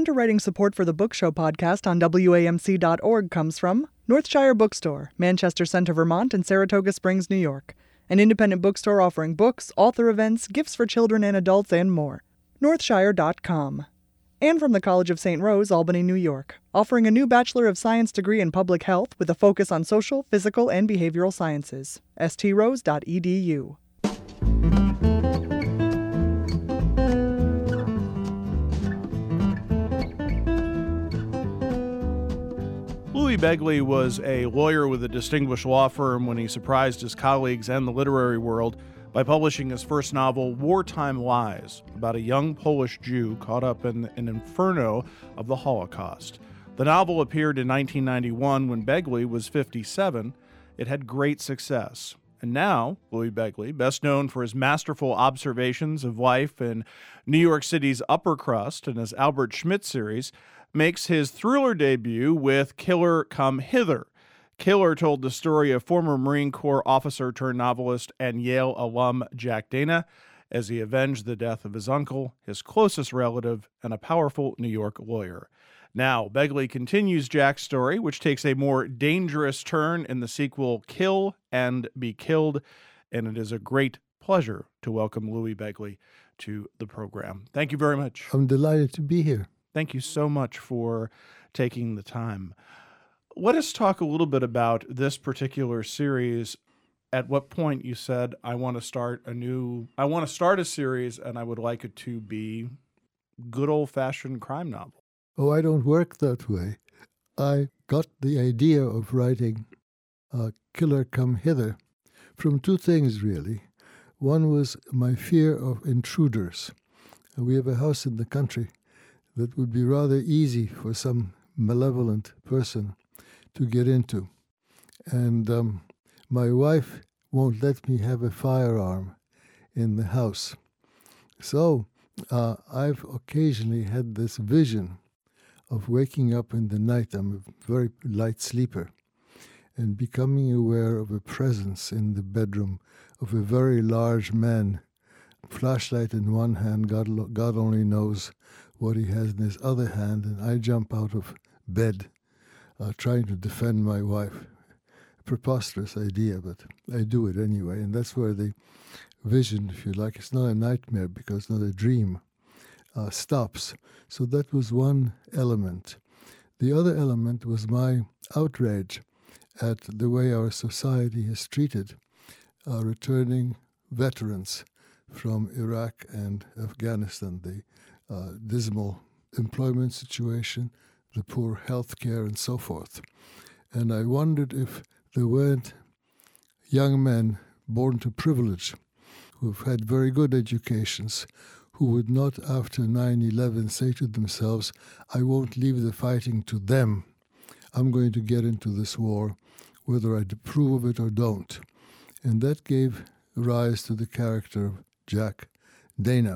underwriting support for the Book Show podcast on WAMC.org comes from Northshire Bookstore, Manchester Center, Vermont, and Saratoga Springs, New York. An independent bookstore offering books, author events, gifts for children and adults, and more. Northshire.com. And from the College of St. Rose, Albany, New York, offering a new Bachelor of Science degree in Public Health with a focus on social, physical, and behavioral sciences. strose.edu. Louis Begley was a lawyer with a distinguished law firm when he surprised his colleagues and the literary world by publishing his first novel, Wartime Lies, about a young Polish Jew caught up in an inferno of the Holocaust. The novel appeared in 1991 when Begley was 57. It had great success. And now, Louis Begley, best known for his masterful observations of life in New York City's upper crust and his Albert Schmidt series, makes his thriller debut with Killer Come Hither. Killer told the story of former Marine Corps officer turned novelist and Yale alum Jack Dana as he avenged the death of his uncle, his closest relative, and a powerful New York lawyer. Now, Begley continues Jack's story, which takes a more dangerous turn in the sequel Kill and Be Killed, and it is a great pleasure to welcome Louis Begley to the program. Thank you very much. I'm delighted to be here. Thank you so much for taking the time. Let us talk a little bit about this particular series. At what point you said, I want to start a series and I would like it to be good old-fashioned crime novel. Oh, I don't work that way. I got the idea of writing Killer Come Hither from two things, really. One was my fear of intruders. We have a house in the country that would be rather easy for some malevolent person to get into. And my wife won't let me have a firearm in the house. So I've occasionally had this vision of waking up in the night. I'm a very light sleeper, and becoming aware of a presence in the bedroom of a very large man, flashlight in one hand, God only knows what he has in his other hand, and I jump out of bed trying to defend my wife. A preposterous idea, but I do it anyway, and that's where the vision, if you like, it's not a nightmare because it's not a dream, stops. So that was one element. The other element was my outrage at the way our society has treated returning veterans from Iraq and Afghanistan, the dismal employment situation, the poor health care, and so forth. And I wondered if there weren't young men born to privilege who've had very good educations who would not, after 9/11, say to themselves, I won't leave the fighting to them. I'm going to get into this war, whether I approve of it or don't. And that gave rise to the character of Jack Dana.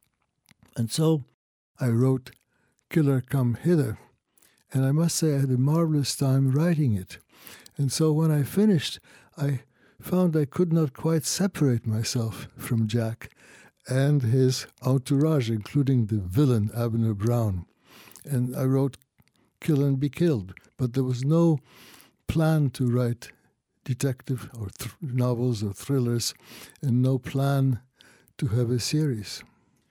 And so I wrote Killer Come Hither, and I must say I had a marvelous time writing it. And so when I finished, I found I could not quite separate myself from Jack and his entourage, including the villain, Abner Brown. And I wrote Kill and Be Killed, but there was no plan to write detective or novels or thrillers, and no plan to have a series.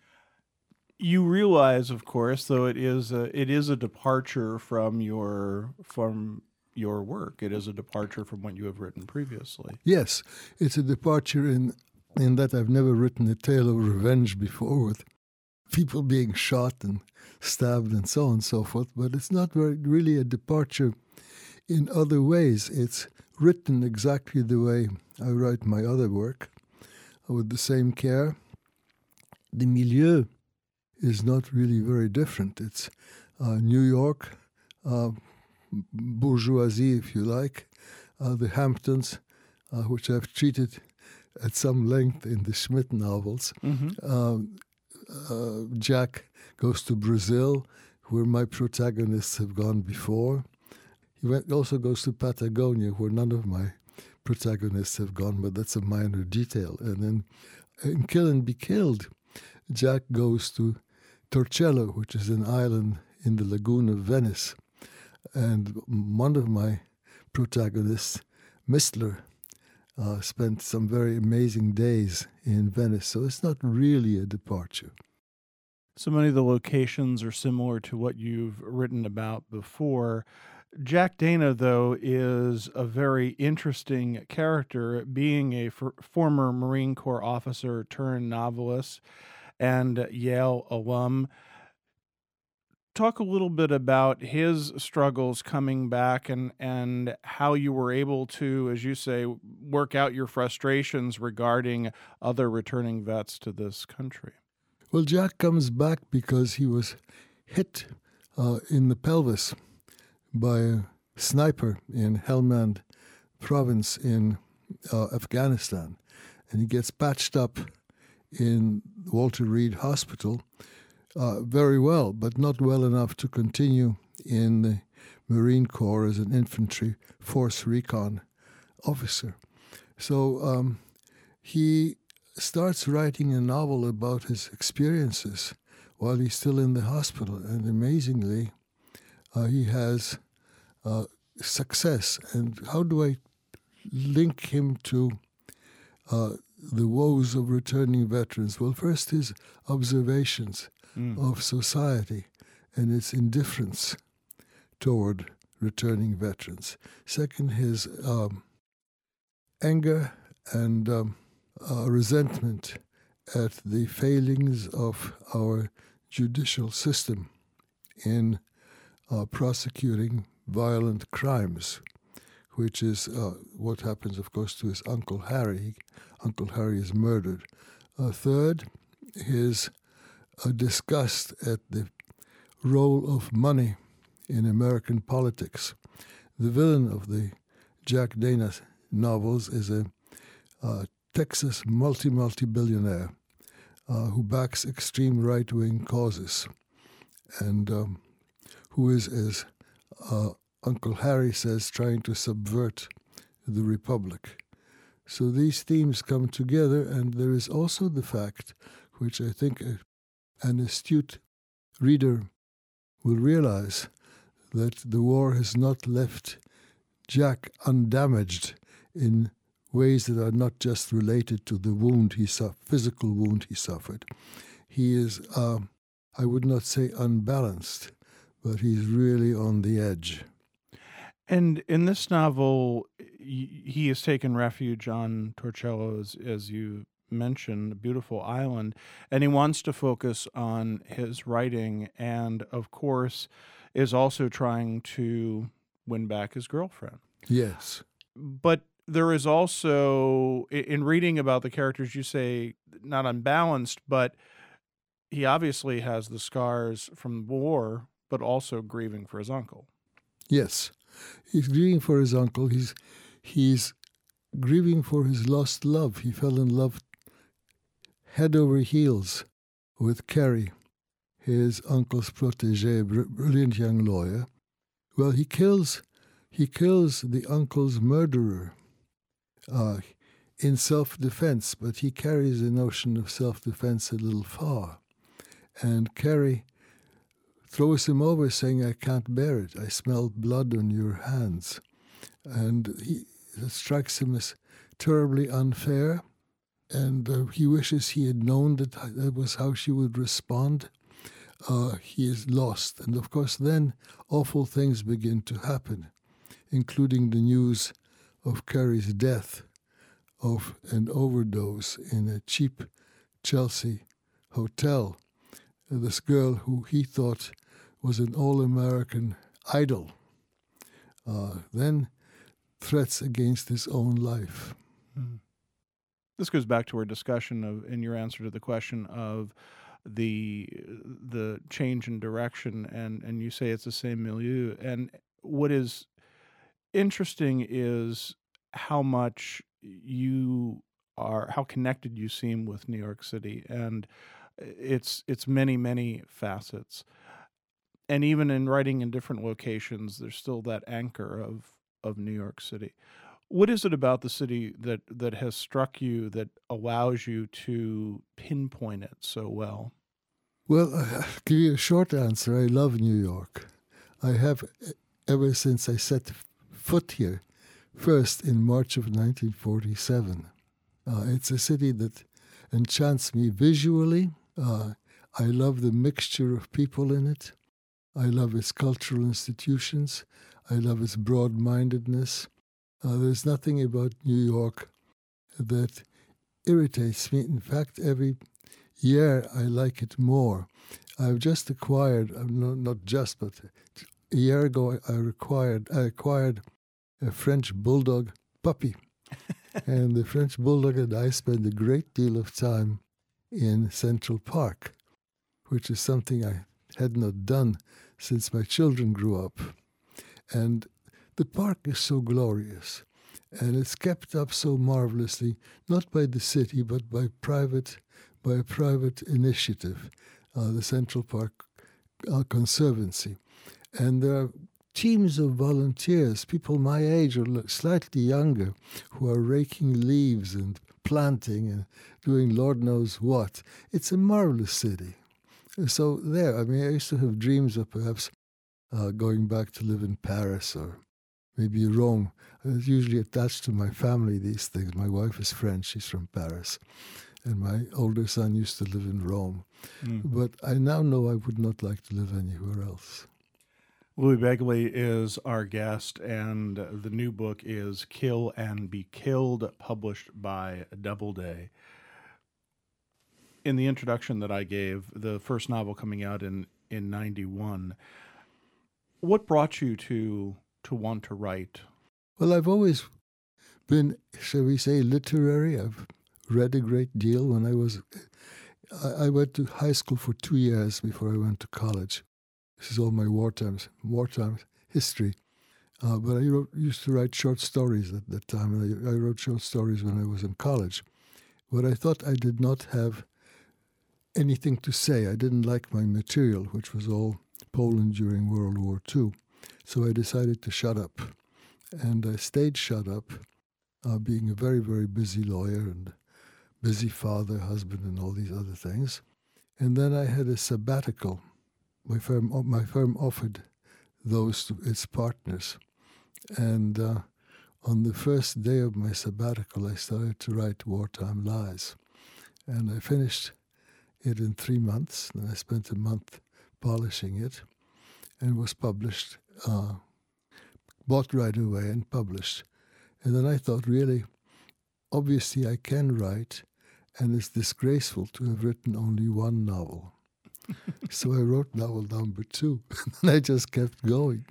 You realize, of course, though it is a departure from your work. It is a departure from what you have written previously. Yes, it's a departure in that I've never written a tale of revenge before with people being shot and stabbed and so on and so forth. But it's not really a departure in other ways. It's written exactly the way I write my other work, with the same care. The milieu is not really very different. It's New York, bourgeoisie, if you like, the Hamptons, which I've treated at some length in the Schmidt novels. Mm-hmm. Jack goes to Brazil, where my protagonists have gone before. He also goes to Patagonia, where none of my protagonists have gone, but that's a minor detail. And then in Kill and Be Killed, Jack goes to Torcello, which is an island in the lagoon of Venice. And one of my protagonists, Mistler, spent some very amazing days in Venice. So it's not really a departure. So many of the locations are similar to what you've written about before. Jack Dana, though, is a very interesting character, being a former Marine Corps officer turned novelist and Yale alum. Talk a little bit about his struggles coming back and how you were able to, as you say, work out your frustrations regarding other returning vets to this country. Well, Jack comes back because he was hit in the pelvis by a sniper in Helmand province in Afghanistan. And he gets patched up in Walter Reed Hospital very well, but not well enough to continue in the Marine Corps as an infantry force recon officer. So he starts writing a novel about his experiences while he's still in the hospital. And amazingly, he has success. And how do I link him to the woes of returning veterans? Well, first, his observations of society and its indifference toward returning veterans. Second, his anger and resentment at the failings of our judicial system in prosecuting violent crimes, which is what happens, of course, to his Uncle Harry. Uncle Harry is murdered. Third, his disgust at the role of money in American politics. The villain of the Jack Dana novels is a Texas multi-billionaire who backs extreme right-wing causes and who is, as Uncle Harry says, trying to subvert the Republic. So these themes come together, and there is also the fact, which I think an astute reader will realize, that the war has not left Jack undamaged in ways that are not just related to the wound physical wound he suffered. He is, I would not say unbalanced, but he's really on the edge. And in this novel, he has taken refuge on Torcello, as you mentioned, a beautiful island, and he wants to focus on his writing and, of course, is also trying to win back his girlfriend. Yes. But there is also, in reading about the characters, you say not unbalanced, but he obviously has the scars from the war, but also grieving for his uncle. Yes. He's grieving for his uncle. He's grieving for his lost love. He fell in love head over heels with Carrie, his uncle's protégé, brilliant young lawyer. Well, he kills the uncle's murderer in self-defense, but he carries the notion of self-defense a little far. And Carrie throws him over, saying, "I can't bear it. I smell blood on your hands." And it strikes him as terribly unfair, and he wishes he had known that was how she would respond. He is lost. And of course, then awful things begin to happen, including the news of Carrie's death of an overdose in a cheap Chelsea hotel. This girl who he thought was an all-American idol, then threats against his own life. Mm-hmm. This goes back to our discussion of, in your answer to the question of the change in direction, and you say it's the same milieu. And what is interesting is how connected you seem with New York City, and it's many, many facets. And even in writing in different locations, there's still that anchor of New York City. What is it about the city that has struck you that allows you to pinpoint it so well? Well, I'll give you a short answer. I love New York. I have ever since I set foot here, first in March of 1947. It's a city that enchants me visually. I love the mixture of people in it. I love its cultural institutions. I love its broad-mindedness. There's nothing about New York that irritates me. In fact, every year I like it more. I've just acquired, not just, but a year ago I acquired a French bulldog puppy. And the French bulldog and I spend a great deal of time in Central Park, which is something I had not done since my children grew up. And the park is so glorious, and it's kept up so marvelously, not by the city, but by a private initiative, the Central Park Conservancy. And there are teams of volunteers, people my age or slightly younger, who are raking leaves and planting and doing Lord knows what. It's a marvelous city. So there, I used to have dreams of perhaps going back to live in Paris or maybe Rome. I was usually attached to my family, these things. My wife is French, she's from Paris. And my older son used to live in Rome. But I now know I would not like to live anywhere else. Louis Begley is our guest, and the new book is Kill and Be Killed, published by Doubleday. In the introduction that I gave, the first novel coming out in 91, what brought you to want to write? Well, I've always been, shall we say, literary. I've read a great deal. When I went to high school for 2 years before I went to college. This is all my wartime history. But I used to write short stories at that time, and I wrote short stories when I was in college. But I thought I did not have anything to say. I didn't like my material, which was all Poland during World War II. So I decided to shut up. And I stayed shut up, being a very, very busy lawyer and busy father, husband, and all these other things. And then I had a sabbatical. My firm offered those to its partners. And on the first day of my sabbatical, I started to write Wartime Lies. And I finished it in 3 months. And I spent a month polishing it, and was published, bought right away and published. And then I thought, really, obviously I can write, and it's disgraceful to have written only one novel. So I wrote novel number 2, and I just kept going.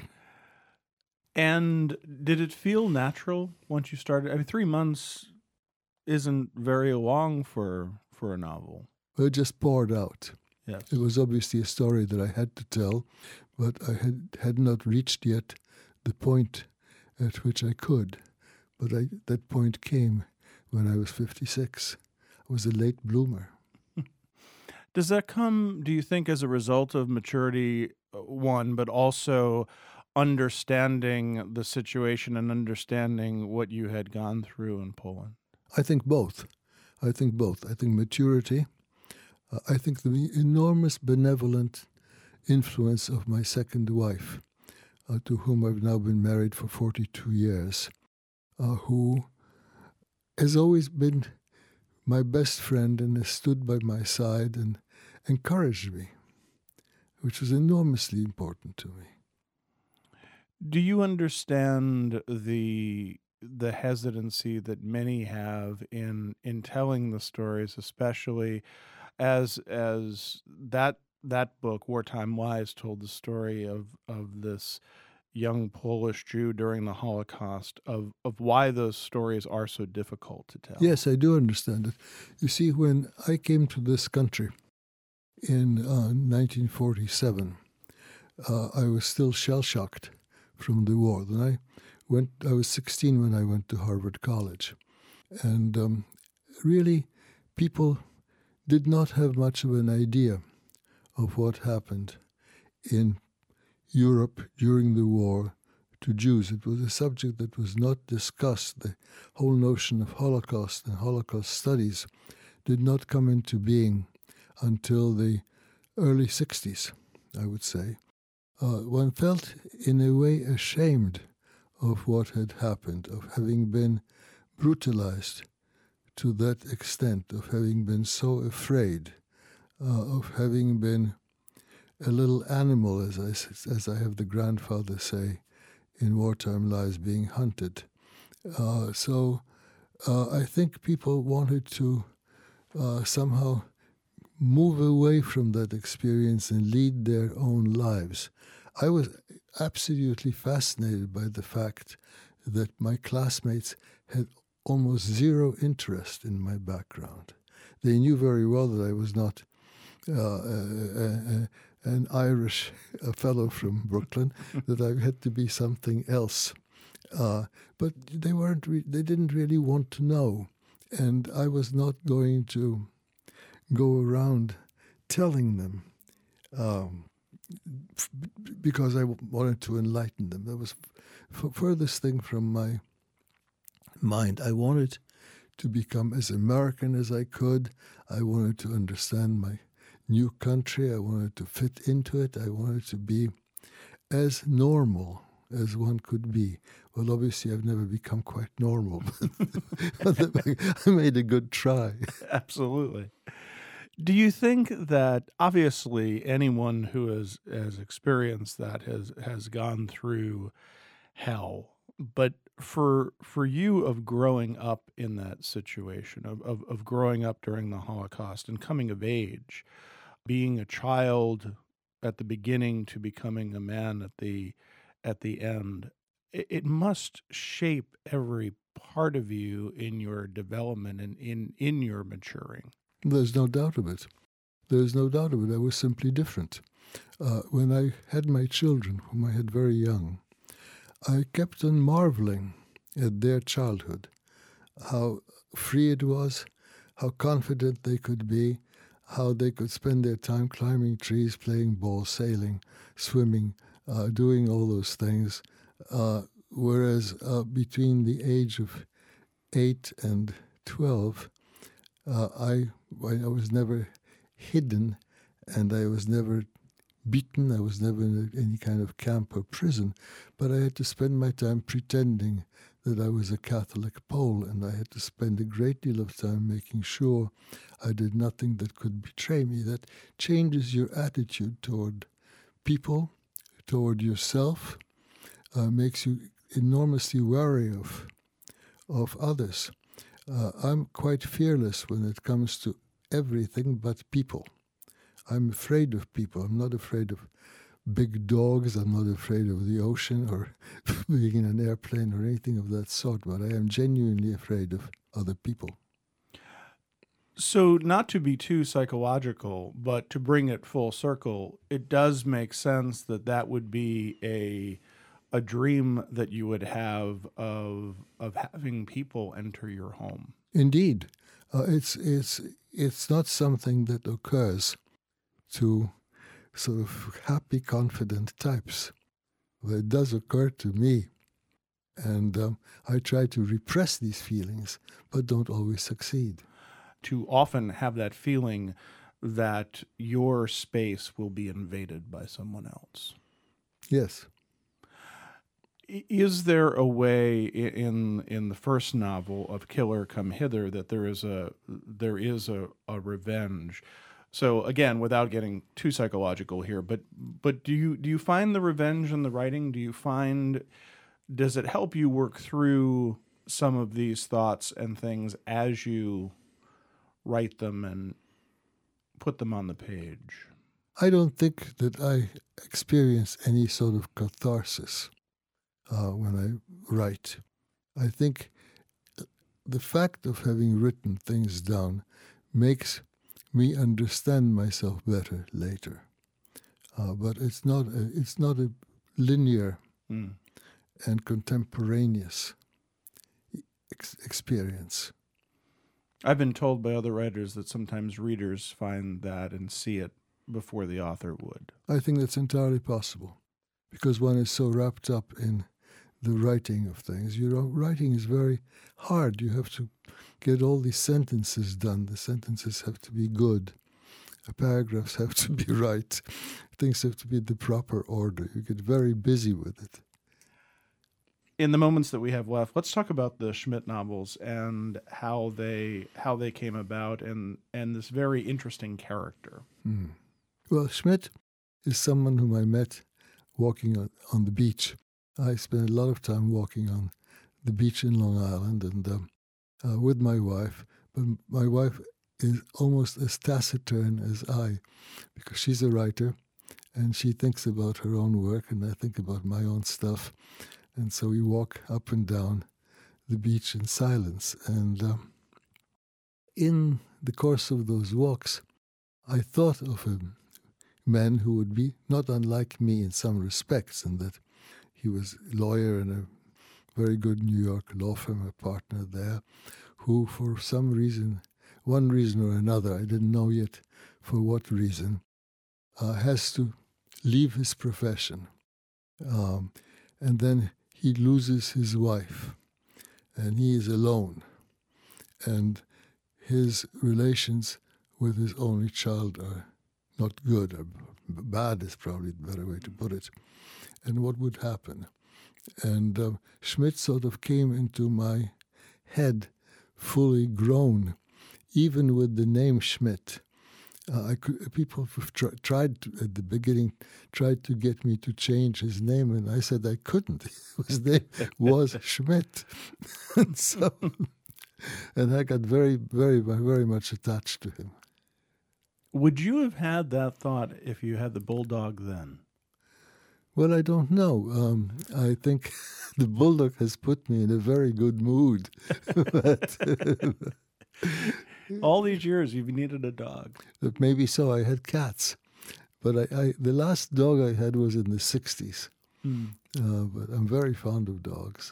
And did it feel natural once you started? 3 months isn't very long for a novel. Well, it just poured out. Yes. It was obviously a story that I had to tell, but I had not reached yet the point at which I could. But that point came when I was 56. I was a late bloomer. Does that come, do you think, as a result of maturity, one, but also understanding the situation and understanding what you had gone through in Poland? I think both. I think maturity. I think the enormous benevolent influence of my second wife, to whom I've now been married for 42 years, who has always been my best friend and has stood by my side and encouraged me, which was enormously important to me. Do you understand the hesitancy that many have in telling the stories, especially as that book, Wartime Lies, told the story of this young Polish Jew during the Holocaust, of why those stories are so difficult to tell? Yes, I do understand it. You see, when I came to this country in 1947, I was still shell-shocked from the war. Then I was 16 when I went to Harvard College. And really, people did not have much of an idea of what happened in Europe during the war to Jews. It was a subject that was not discussed. The whole notion of Holocaust and Holocaust studies did not come into being until the early 60s, I would say, one felt in a way ashamed of what had happened, of having been brutalized to that extent, of having been so afraid, of having been a little animal, as I have the grandfather say, in Wartime Lies, being hunted. So I think people wanted to somehow move away from that experience and lead their own lives. I was absolutely fascinated by the fact that my classmates had almost zero interest in my background. They knew very well that I was not an Irish fellow from Brooklyn, that I had to be something else. But they didn't really want to know. And I was not going to go around telling them because I wanted to enlighten them. That was furthest thing from my mind. I wanted to become as American as I could. I wanted to understand my new country. I wanted to fit into it. I wanted to be as normal as one could be. Well, obviously, I've never become quite normal, but I made a good try. Absolutely. Do you think that, obviously, anyone who has experienced that has gone through hell, but for you, of growing up in that situation, of growing up during the Holocaust and coming of age, being a child at the beginning to becoming a man at the end, it must shape every part of you in your development and in your maturing. There's no doubt of it. There's no doubt of it. I was simply different. When I had my children, whom I had very young, I kept on marveling at their childhood, how free it was, how confident they could be, how they could spend their time climbing trees, playing ball, sailing, swimming, doing all those things. Whereas between the age of 8 and 12, I was never hidden, and I was never beaten. I was never in any kind of camp or prison, but I had to spend my time pretending that I was a Catholic Pole, and I had to spend a great deal of time making sure I did nothing that could betray me. That changes your attitude toward people, toward yourself, makes you enormously wary of others. I'm quite fearless when it comes to everything but people. I'm afraid of people. I'm not afraid of big dogs. I'm not afraid of the ocean or being in an airplane or anything of that sort, but I am genuinely afraid of other people. So, not to be too psychological, but to bring it full circle, it does make sense that would be a dream that you would have of having people enter your home. Indeed, it's not something that occurs to sort of happy, confident types. But it does occur to me, and I try to repress these feelings, but don't always succeed. To often have that feeling that your space will be invaded by someone else. Yes. Is there a way in the first novel of Killer Come Hither that there is a revenge? So again, without getting too psychological here, but do you find the revenge in the writing? Does it help you work through some of these thoughts and things as you write them and put them on the page? I don't think that I experience any sort of catharsis when I write. I think the fact of having written things down makes me understand myself better later. But it's not a linear and contemporaneous experience. I've been told by other writers that sometimes readers find that and see it before the author would. I think that's entirely possible, because one is so wrapped up in the writing of things. Writing is very hard. You have to get all these sentences done. The sentences have to be good. paragraphs have to be right. Things have to be in the proper order. You get very busy with it. In the moments that we have left, let's talk about the Schmidt novels and how they came about and this very interesting character. Well, Schmidt is someone whom I met walking on the beach. I spent a lot of time walking on the beach in Long Island and with my wife. But my wife is almost as taciturn as I, because she's a writer and she thinks about her own work and I think about my own stuff. And so we walk up and down the beach in silence. And in the course of those walks, I thought of a man who would be not unlike me in some respects, in that he was a lawyer in a very good New York law firm, a partner there, who for some reason, one reason or another, I didn't know yet for what reason, has to leave his profession. And then he loses his wife, and he is alone. And his relations with his only child are not good, or bad is probably the better way to put it. And what would happen? And Schmidt sort of came into my head fully grown, even with the name Schmidt. People tried to, at the beginning, tried to get me to change his name, and I said I couldn't. His name was Schmidt. And I got very, very, very much attached to him. Would you have had that thought if you had the bulldog then? Well, I don't know. I think the bulldog has put me in a very good mood. All these years you've needed a dog. Maybe so. I had cats. But the last dog I had was in the 60s. But I'm very fond of dogs.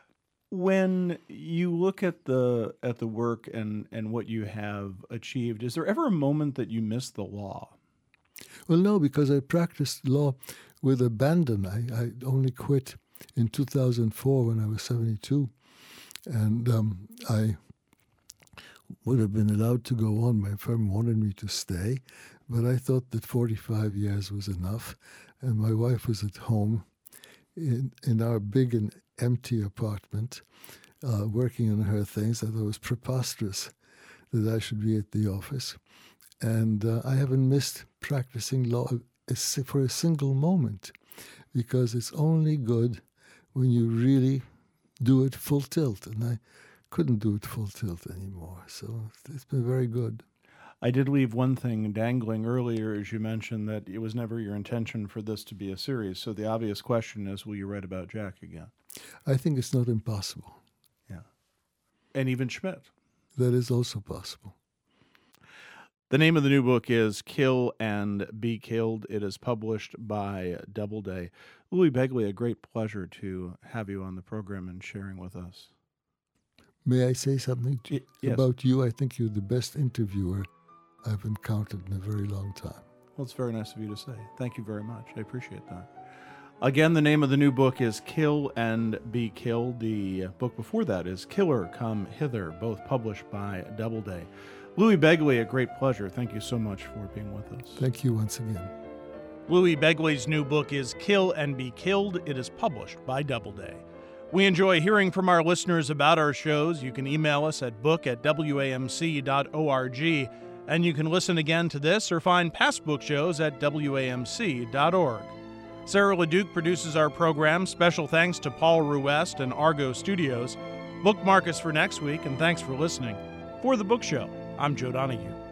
When you look at the work and what you have achieved, is there ever a moment that you miss the law? Well, no, because I practiced law with abandon. I only quit in 2004 when I was 72. And I would have been allowed to go on. My firm wanted me to stay, but I thought that 45 years was enough. And my wife was at home in our big and empty apartment, working on her things. I thought it was preposterous that I should be at the office. And I haven't missed practicing law for a single moment, because it's only good when you really do it full tilt. And I couldn't do it full tilt anymore. So it's been very good. I did leave one thing dangling earlier, as you mentioned, that it was never your intention for this to be a series. So the obvious question is, will you write about Jack again? I think it's not impossible. Yeah. And even Schmidt. That is also possible. The name of the new book is Kill and Be Killed. It is published by Doubleday. Louis Begley, a great pleasure to have you on the program and sharing with us. May I say something yes. about you? I think you're the best interviewer I've encountered in a very long time. Well, it's very nice of you to say. Thank you very much. I appreciate that. Again, the name of the new book is Kill and Be Killed. The book before that is Killer, Come Hither, both published by Doubleday. Louis Begley, a great pleasure. Thank you so much for being with us. Thank you once again. Louis Begley's new book is Kill and Be Killed. It is published by Doubleday. We enjoy hearing from our listeners about our shows. You can email us at book@wamc.org, and you can listen again to this or find past book shows at wamc.org. Sarah LeDuc produces our program. Special thanks to Paul Ruest and Argo Studios. Bookmark us for next week, and thanks for listening. For The Book Show, I'm Joe Donahue.